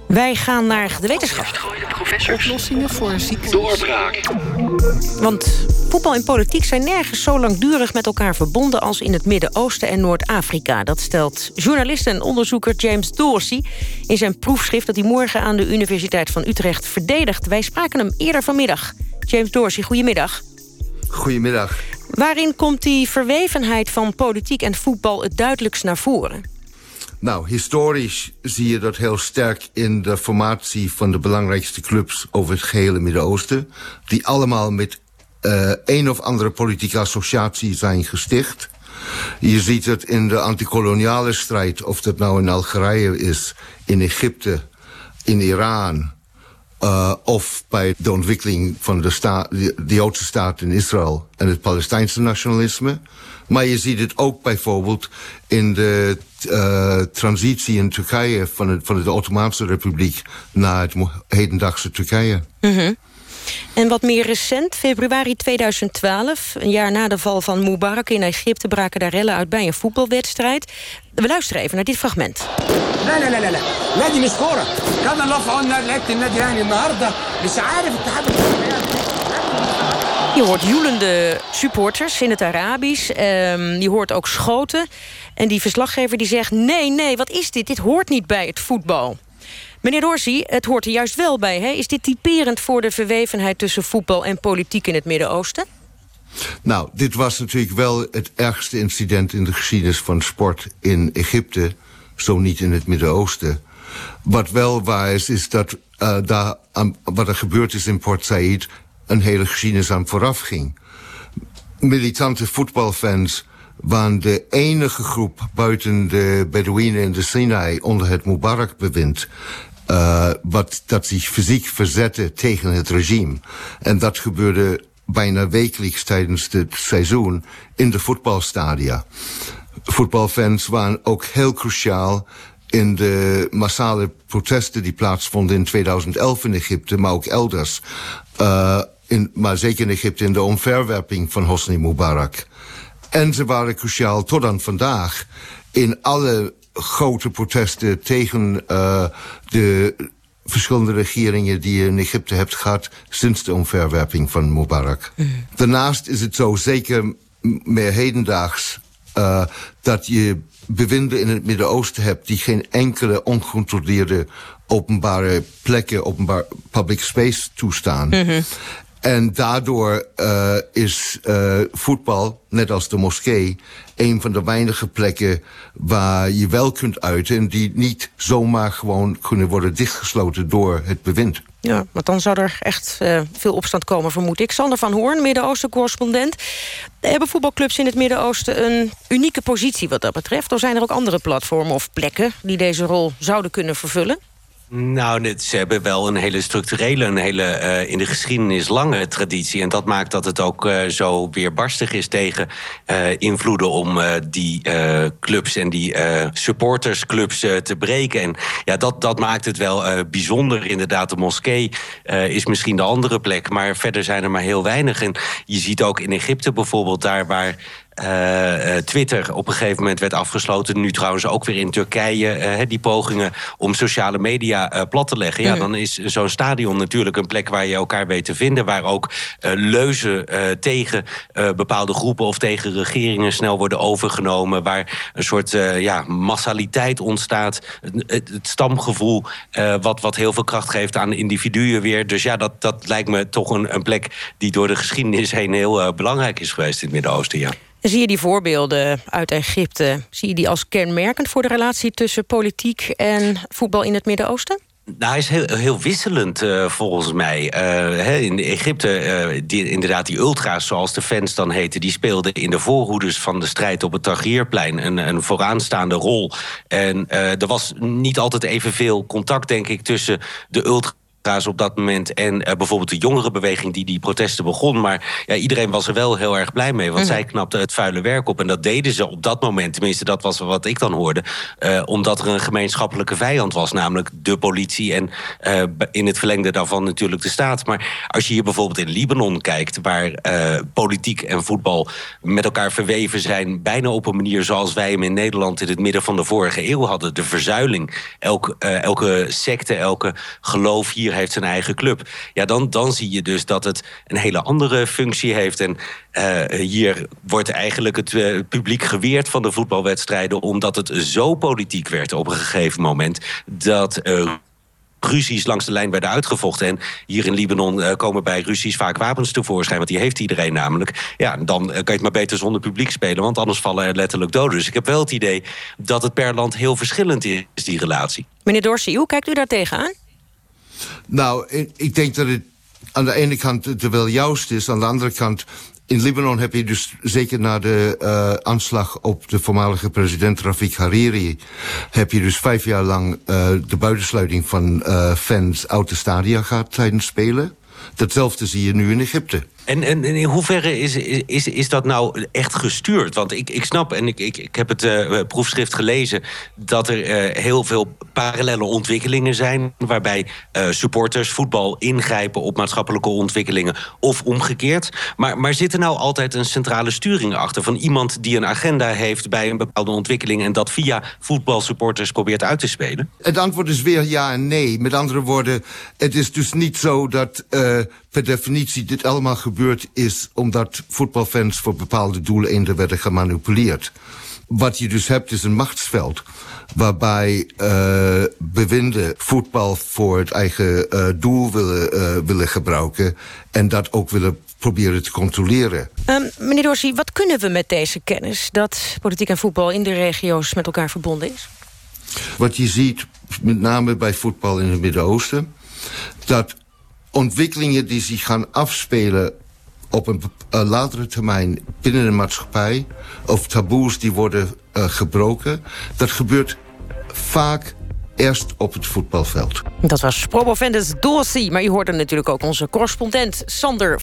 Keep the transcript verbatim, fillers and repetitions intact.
Wij gaan naar de wetenschap. Oplossingen voor ziektes. Doorbraak. Want voetbal en politiek zijn nergens zo langdurig met elkaar verbonden als in het Midden-Oosten en Noord-Afrika. Dat stelt journalist en onderzoeker James Dorsey in zijn proefschrift dat hij morgen aan de Universiteit van Utrecht verdedigt. Wij spraken hem eerder vanmiddag. James Dorsey, goedemiddag. Goedemiddag. Waarin komt die verwevenheid van politiek en voetbal het duidelijkst naar voren? Nou, historisch zie je dat heel sterk in de formatie van de belangrijkste clubs over het gehele Midden-Oosten, die allemaal met uh, een of andere politieke associatie zijn gesticht. Je ziet het in de antikoloniale strijd, of dat nou in Algerije is, in Egypte, in Iran, Uh, of bij de ontwikkeling van de, sta- de, de Joodse staat in Israël en het Palestijnse nationalisme. Maar je ziet het ook bijvoorbeeld in de uh, transitie in Turkije van, het, van de Ottomaanse Republiek naar het hedendaagse Turkije. Mm-hmm. En wat meer recent, februari tweeduizend twaalf, een jaar na de val van Mubarak in Egypte, braken daar rellen uit bij een voetbalwedstrijd. We luisteren even naar dit fragment. لا لا لا لا نادي مش كوره كان الله في عون لعيبه النادي يعني النهارده مش عارف اتحاد. Je hoort joelende supporters in het Arabisch. Um, je hoort ook schoten. En die verslaggever die zegt, nee, nee, wat is dit? Dit hoort niet bij het voetbal. Meneer Dorsey, het hoort er juist wel bij, hè? Is dit typerend voor de verwevenheid tussen voetbal en politiek in het Midden-Oosten? Nou, dit was natuurlijk wel het ergste incident in de geschiedenis van sport in Egypte, zo niet in het Midden-Oosten. Wat wel waar is, is dat uh, daar, um, wat er gebeurd is in Port Said een hele geschiedenis aan vooraf ging. Militante voetbalfans waren de enige groep buiten de Bedouinen in de Sinai onder het Mubarak-bewind, uh, wat dat zich fysiek verzette tegen het regime. En dat gebeurde bijna wekelijks tijdens het seizoen in de voetbalstadia. Voetbalfans waren ook heel cruciaal in de massale protesten die plaatsvonden in tweeduizend elf in Egypte, maar ook elders. Uh, in, maar zeker in Egypte in de omverwerping van Hosni Mubarak. En ze waren cruciaal tot aan vandaag in alle grote protesten tegen uh, de verschillende regeringen die je in Egypte hebt gehad sinds de omverwerping van Mubarak. Mm. Daarnaast is het zo, zeker meer hedendaags, uh, dat je bewinden in het Midden-Oosten hebt die geen enkele ongecontroleerde openbare plekken, openbaar public space toestaan. Mm-hmm. En daardoor uh, is uh, voetbal, net als de moskee, een van de weinige plekken waar je wel kunt uiten en die niet zomaar gewoon kunnen worden dichtgesloten door het bewind. Ja, want dan zou er echt uh, veel opstand komen, vermoed ik. Sander van Hoorn, Midden-Oosten-correspondent. Hebben voetbalclubs in het Midden-Oosten een unieke positie wat dat betreft? Of zijn er ook andere platformen of plekken die deze rol zouden kunnen vervullen? Nou, ze hebben wel een hele structurele, een hele uh, in de geschiedenis lange traditie. En dat maakt dat het ook uh, zo weerbarstig is tegen uh, invloeden om uh, die uh, clubs en die uh, supportersclubs uh, te breken. En ja, dat, dat maakt het wel uh, bijzonder. Inderdaad, de moskee uh, is misschien de andere plek, maar verder zijn er maar heel weinig. En je ziet ook in Egypte bijvoorbeeld, daar waar Uh, Twitter op een gegeven moment werd afgesloten. Nu trouwens ook weer in Turkije. Uh, die pogingen om sociale media uh, plat te leggen. Ja, dan is zo'n stadion natuurlijk een plek waar je elkaar weet te vinden. Waar ook uh, leuzen uh, tegen uh, bepaalde groepen of tegen regeringen snel worden overgenomen. Waar een soort uh, ja, massaliteit ontstaat. Het, het, het stamgevoel uh, wat, wat heel veel kracht geeft aan individuen weer. Dus ja, dat, dat lijkt me toch een, een plek die door de geschiedenis heen heel uh, belangrijk is geweest in het Midden-Oosten, ja. Zie je die voorbeelden uit Egypte, zie je die als kenmerkend voor de relatie tussen politiek en voetbal in het Midden-Oosten? Nou, hij is heel, heel wisselend uh, volgens mij. Uh, he, in Egypte, uh, die, inderdaad, die ultra's, zoals de fans dan heten, die speelden in de voorhoeders van de strijd op het Tahrirplein een, een vooraanstaande rol. En uh, er was niet altijd evenveel contact, denk ik, tussen de ultra's op dat moment en uh, bijvoorbeeld de jongerenbeweging die die protesten begon. Maar ja, iedereen was er wel heel erg blij mee, want mm. zij knapten het vuile werk op. En dat deden ze op dat moment, tenminste dat was wat ik dan hoorde, uh, omdat er een gemeenschappelijke vijand was, namelijk de politie en uh, in het verlengde daarvan natuurlijk de staat. Maar als je hier bijvoorbeeld in Libanon kijkt, waar uh, politiek en voetbal met elkaar verweven zijn, bijna op een manier zoals wij hem in Nederland in het midden van de vorige eeuw hadden. De verzuiling. Elk, uh, elke secte, elke geloof hier heeft zijn eigen club. Ja, dan, dan zie je dus dat het een hele andere functie heeft. En uh, hier wordt eigenlijk het uh, publiek geweerd van de voetbalwedstrijden, omdat het zo politiek werd op een gegeven moment dat Uh, ruzies langs de lijn werden uitgevochten. En hier in Libanon uh, komen bij ruzies vaak wapens tevoorschijn, want die heeft iedereen namelijk. Ja, dan uh, kan je het maar beter zonder publiek spelen, want anders vallen er letterlijk doden. Dus ik heb wel het idee dat het per land heel verschillend is, die relatie. Meneer Dorsey, hoe kijkt u daar tegenaan? Nou, ik denk dat het aan de ene kant wel juist is, aan de andere kant, in Libanon heb je dus zeker na de uh, aanslag op de voormalige president Rafik Hariri, heb je dus vijf jaar lang uh, de buitensluiting van uh, fans uit de stadia gehad tijdens spelen. Datzelfde zie je nu in Egypte. En, en, en in hoeverre is, is, is dat nou echt gestuurd? Want ik, ik snap, en ik, ik, ik heb het uh, proefschrift gelezen, dat er uh, heel veel parallelle ontwikkelingen zijn, waarbij uh, supporters voetbal ingrijpen op maatschappelijke ontwikkelingen of omgekeerd. Maar, maar zit er nou altijd een centrale sturing achter van iemand die een agenda heeft bij een bepaalde ontwikkeling en dat via voetbalsupporters probeert uit te spelen? Het antwoord is weer ja en nee. Met andere woorden, het is dus niet zo dat uh, per definitie dit allemaal gebeurd is omdat voetbalfans voor bepaalde doeleinden werden gemanipuleerd. Wat je dus hebt is een machtsveld waarbij uh, bewinden voetbal voor het eigen uh, doel willen, uh, willen gebruiken en dat ook willen proberen te controleren. Um, meneer Dorsey, wat kunnen we met deze kennis dat politiek en voetbal in de regio's met elkaar verbonden is? Wat je ziet, met name bij voetbal in het Midden-Oosten, dat ontwikkelingen die zich gaan afspelen op een uh, latere termijn binnen de maatschappij, of taboes die worden uh, gebroken, dat gebeurt vaak eerst op het voetbalveld. Dat was promovendus Dorsey, maar u hoorde natuurlijk ook onze correspondent Sander